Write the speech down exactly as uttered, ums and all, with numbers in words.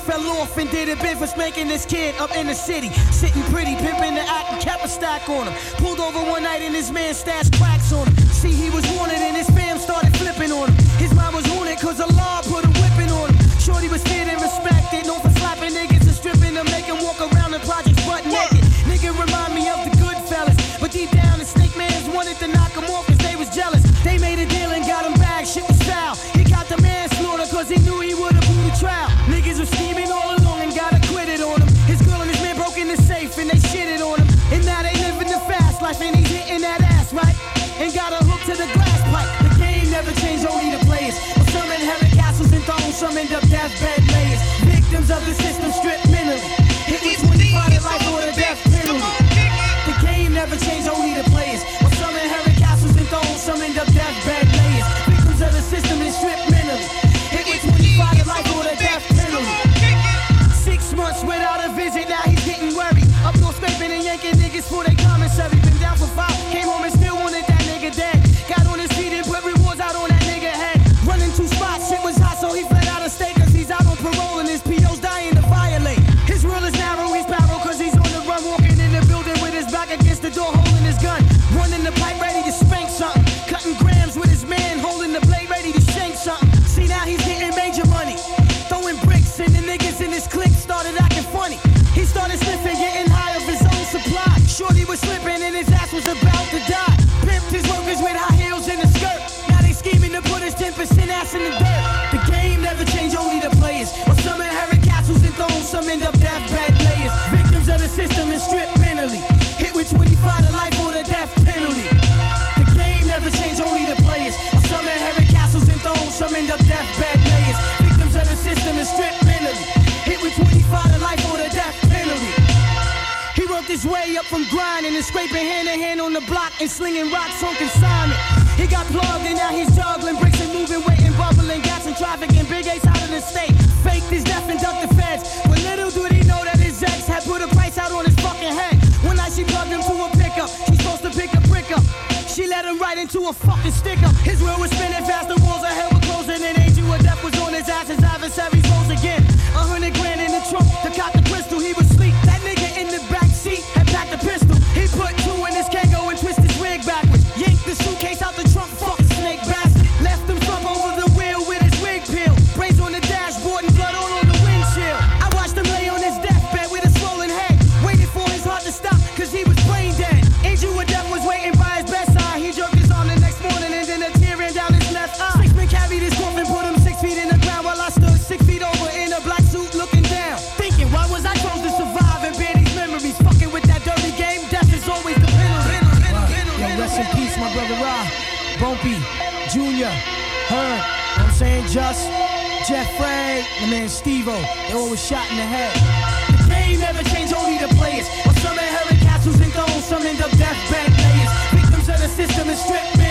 fell off and did a bid for spanking this kid up in the city. Sitting pretty, pimping the act and kept a stack on him. Pulled over one night and his man stashed cracks on him. See, he was wanted and his fam started flipping on him. His mind was haunted cause the law put a whipping on him. Shorty was feared and respected, known for slapping niggas and stripping them, make him walk around in projects butt naked. Nigga remind me of the good fellas, but deep down the snake mans wanted to knock him off cause they was jealous. They made a deal and got him back, shit was foul. He got the manslaughter cause he knew he would've blew the trial. Niggas was scheming all along and got acquitted on him. His girl and his man broke in the safe and they shitted on him. And now they living the fast life and he's hitting that ass, right? And got a hook to the glass pipe. The game never changed, only the players. But some inherit castles and thrones, some end up deathbed layers. Victims of the system stripped mentally. Hit with twenty-five to life or the death penalty. The game never changed, only the players. But some inherit castles and thrones, some end up deathbed layers. Victims of the system and stripped mentally. Hit with twenty-five to life or the death penalty. Six months without a visit, now he's getting worried. Up north scraping and yanking niggas for their commissary. Been down for five, came home and still wanted that nigga dead. Got on his feet and put rewards out on that nigga head. Running two spots, shit was hot, so he fled out of state cause he's out on parole and his P O's dying to violate. His world is narrow, he's barrel cause he's on the run, walking in the building with his back against the door, holding his gun. Running the pipe ready to spank something. Cutting grams with his man, holding the blade ready to shank something. See now he's getting major money. Throwing bricks and the niggas in his clique started acting funny. He started sniffing, getting high of his own supply. Shorty was slipping and his ass was about to die. Pimped his workers with high heels in the skirt. Now they scheming to put his ten percent ass in the dirt. The game never changed, only the players. But some inherit castles and thrones, some end up deathbed layers. Victims of the system and stripped mentally. Hit with twenty-five to life or the death penalty. The game never changed, only the players. But some inherit castles and thrones, some end up deathbed layers. Victims of the system and stripped mentally. Hit with twenty-five to life or the death penalty. He worked his way up from grinding and scraping hand to hand on the block and slinging rocks on consignment. He got plugged and now he's juggling bricks and moving weight and bubbling gas and traffic and big A's out of the state. Faked his death and ducked the feds. But little did he know that his ex had put a price out on his fucking head. One night she plugged him to a pickup. She's supposed to pick a brick up. She let him right into a fucking sticker. His wheel was spinning fast, the walls of hell were closing, and Angel of Death was on his ass. His adversaries rose again. A hundred grand in the trunk to cock the crystal. He was asleep. That nigga in the back seat had packed a pistol. He put two in his Kango and twisted his wig backwards. Yanked the suitcase out the trunk, fucking snake bastard. Left him thumb over the wheel with his wig peeled. Brains on the dashboard and blood all on the windshield. I watched him lay on his deathbed with a swollen head. Waited for his heart to stop, cause he was brain dead. Angel of Death was waiting by his bedside. He jerked his arm the next morning and then a tear ran down his left eye. Six men carried his coffin, put him six feet in the ground while I stood six feet over in a black suit looking down. Thinking, why was I chose to survive and bear these memories? Fucking with that dirty game, death is always the penalty. Yo, rest in peace, my brother Ra, Bumpy, Junior, Herb, you know what I'm saying, Just, Jeff Frey, my man Steve-O, they all was shot in the head. The game never changed, only the players. But some inherit castles and thrones, some end up deathbed layers. Victims of the system and stripped men.